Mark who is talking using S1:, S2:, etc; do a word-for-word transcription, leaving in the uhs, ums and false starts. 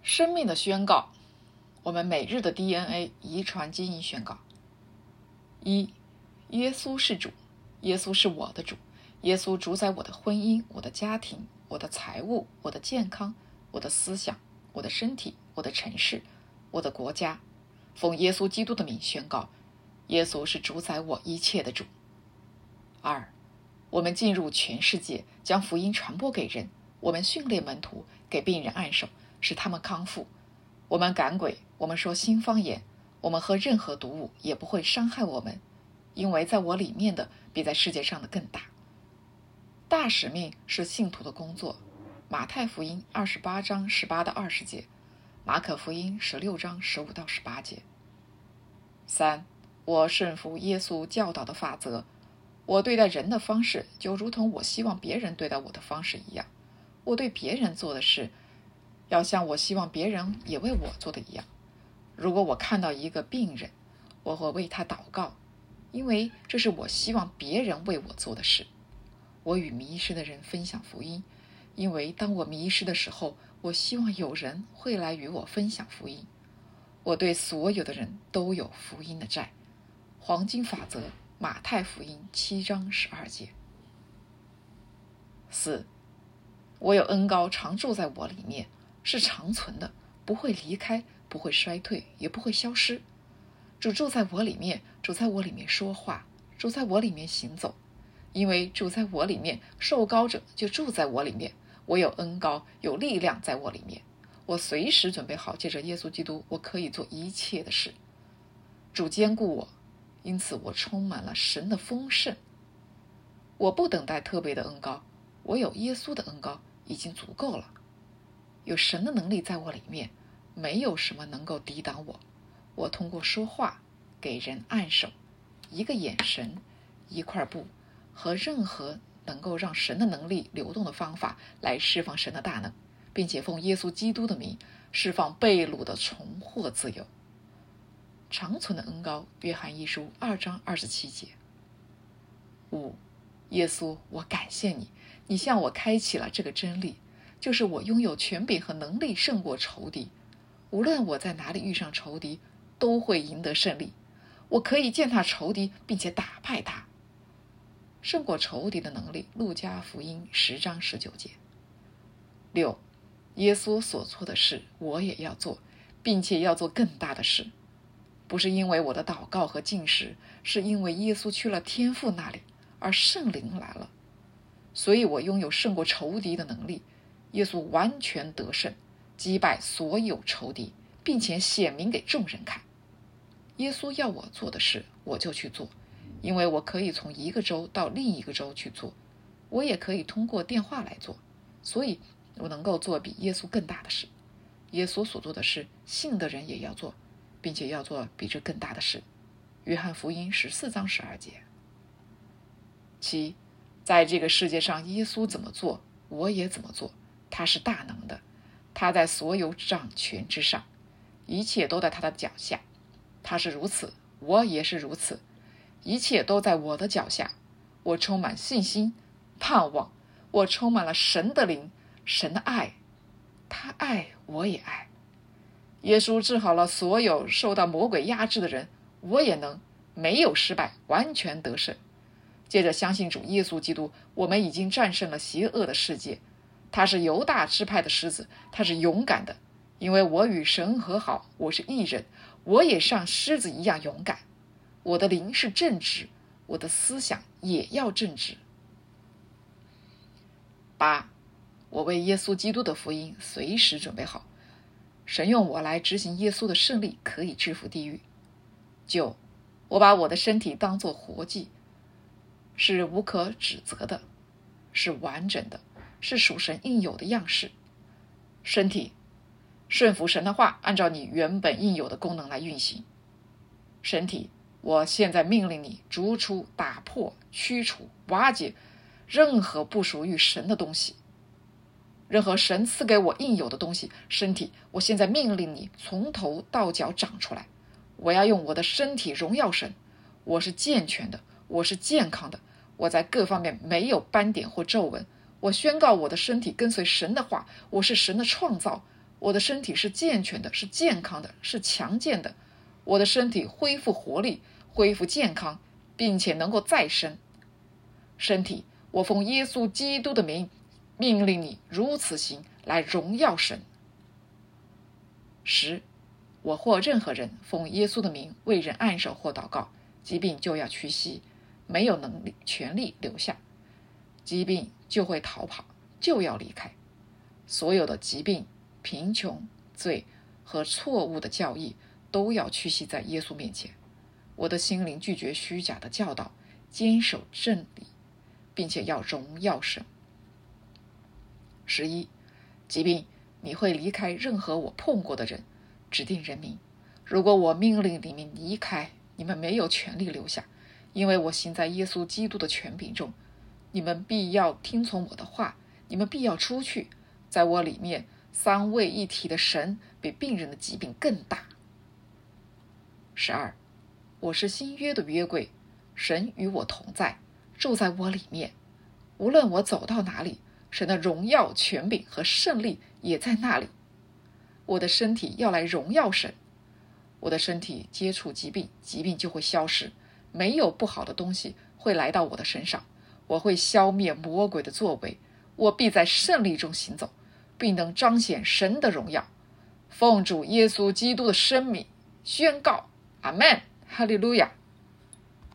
S1: 生命的宣告，我们每日的 D N A 遗传基因宣告。一，耶稣是主，耶稣是我的主，耶稣主宰我的婚姻、我的家庭、我的财务、我的健康、我的思想、我的身体、我的城市、我的国家。奉耶稣基督的名宣告，耶稣是主宰我一切的主。二，我们进入全世界，将福音传播给人，我们训练门徒，给病人按手，使他们康复。我们赶鬼，我们说新方言，我们喝任何毒物也不会伤害我们，因为在我里面的比在世界上的更大。大使命是信徒的工作。马太福音二十八章十八到二十节，马可福音十六章十五到十八节。三，我顺服耶稣教导的法则。我对待人的方式就如同我希望别人对待我的方式一样，我对别人做的事要像我希望别人也为我做的一样。如果我看到一个病人，我会为他祷告，因为这是我希望别人为我做的事。我与迷失的人分享福音，因为当我迷失的时候，我希望有人会来与我分享福音。我对所有的人都有福音的债。黄金法则，马太福音七章十二节。四，我有恩膏常住在我里面，是长存的，不会离开，不会衰退，也不会消失。主住在我里面，主在我里面说话，主在我里面行走。因为主在我里面，受膏者就住在我里面。我有恩膏，有力量在我里面。我随时准备好，借着耶稣基督，我可以做一切的事。主坚固我，因此我充满了神的丰盛。我不等待特别的恩膏，我有耶稣的恩膏已经足够了。有神的能力在我里面，没有什么能够抵挡我。我通过说话，给人按手，一个眼神，一块布，和任何能够让神的能力流动的方法来释放神的大能，并且奉耶稣基督的名释放被掳的重获自由。长存的恩膏，约翰一书二章二十七节。五，耶稣，我感谢你，你向我开启了这个真理，就是我拥有权柄和能力胜过仇敌。无论我在哪里遇上仇敌，都会赢得胜利。我可以践踏仇敌，并且打败他。胜过仇敌的能力，路加福音十章十九节。六，耶稣所做的事，我也要做，并且要做更大的事。不是因为我的祷告和禁食，是因为耶稣去了天父那里，而圣灵来了。所以我拥有胜过仇敌的能力。耶稣完全得胜，击败所有仇敌，并且显明给众人看。耶稣要我做的事，我就去做，因为我可以从一个州到另一个州去做，我也可以通过电话来做，所以我能够做比耶稣更大的事。耶稣所做的事，信的人也要做，并且要做比这更大的事。约翰福音十四章十二节。七，在这个世界上，耶稣怎么做，我也怎么做。他是大能的，他在所有掌权之上，一切都在他的脚下。他是如此，我也是如此，一切都在我的脚下。我充满信心、盼望，我充满了神的灵，神的爱，他爱，我也爱。耶稣治好了所有受到魔鬼压制的人，我也能，没有失败，完全得胜。接着相信主耶稣基督，我们已经战胜了邪恶的世界。他是犹大支派的狮子，他是勇敢的，因为我与神和好，我是义人，我也像狮子一样勇敢。我的灵是正直，我的思想也要正直。八，我为耶稣基督的福音随时准备好，神用我来执行耶稣的胜利，可以制服地狱。九，我把我的身体当作活祭，是无可指责的，是完整的，是属神应有的样式。身体，顺服神的话，按照你原本应有的功能来运行。身体，我现在命令你逐出、打破、驱除、瓦解任何不属于神的东西，任何神赐给我应有的东西。身体，我现在命令你从头到脚长出来。我要用我的身体荣耀神。我是健全的，我是健康的，我在各方面没有斑点或皱纹。我宣告我的身体跟随神的话，我是神的创造， 我的身体是健全的，是健康的，是强健的。我的身体恢复活力，恢复健康，并且能够再生。身体，我奉耶稣基督的名，命令你如此行，来荣耀神。十，我或任何人奉耶稣的名为人按手或祷告，疾病就要屈膝，没有能力、权力留下，疾病就会逃跑，就要离开。所有的疾病、贫穷、罪和错误的教义都要屈膝在耶稣面前。我的心灵拒绝虚假的教导，坚守真理，并且要荣耀神。十一，疾病，你会离开任何我碰过的人，指定人民。如果我命令你们离开，你们没有权利留下，因为我行在耶稣基督的权柄中。你们必要听从我的话，你们必要出去。在我里面，三位一体的神比病人的疾病更大。十二，我是新约的约柜，神与我同在，住在我里面。无论我走到哪里，神的荣耀、权柄和胜利也在那里。我的身体要来荣耀神。我的身体接触疾病，疾病就会消失，没有不好的东西会来到我的身上。我会消灭魔鬼的作为，我必在胜利中行走，并能彰显神的荣耀。奉主耶稣基督的生命宣告，阿们，哈利路亚。